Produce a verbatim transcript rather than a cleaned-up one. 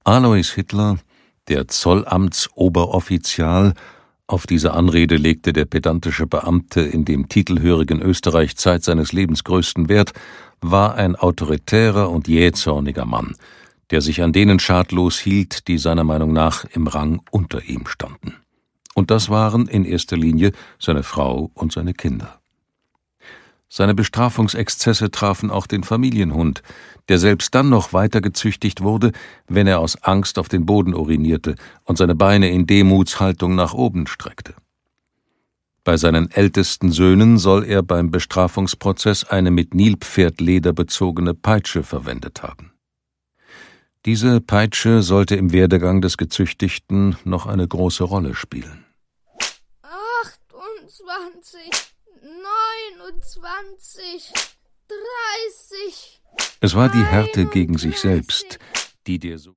Alois Hitler, der Zollamtsoberoffizial, auf diese Anrede legte der pedantische Beamte in dem titelhörigen Österreich Zeit seines Lebens größten Wert, war ein autoritärer und jähzorniger Mann, der sich an denen schadlos hielt, die seiner Meinung nach im Rang unter ihm standen. Und das waren in erster Linie seine Frau und seine Kinder. Seine Bestrafungsexzesse trafen auch den Familienhund, der selbst dann noch weiter gezüchtigt wurde, wenn er aus Angst auf den Boden urinierte und seine Beine in Demutshaltung nach oben streckte. Bei seinen ältesten Söhnen soll er beim Bestrafungsprozess eine mit Nilpferdleder bezogene Peitsche verwendet haben. Diese Peitsche sollte im Werdegang des Gezüchtigten noch eine große Rolle spielen. achtundzwanzig, neunundzwanzig, dreißig. Es war die Härte gegen sich selbst, die der so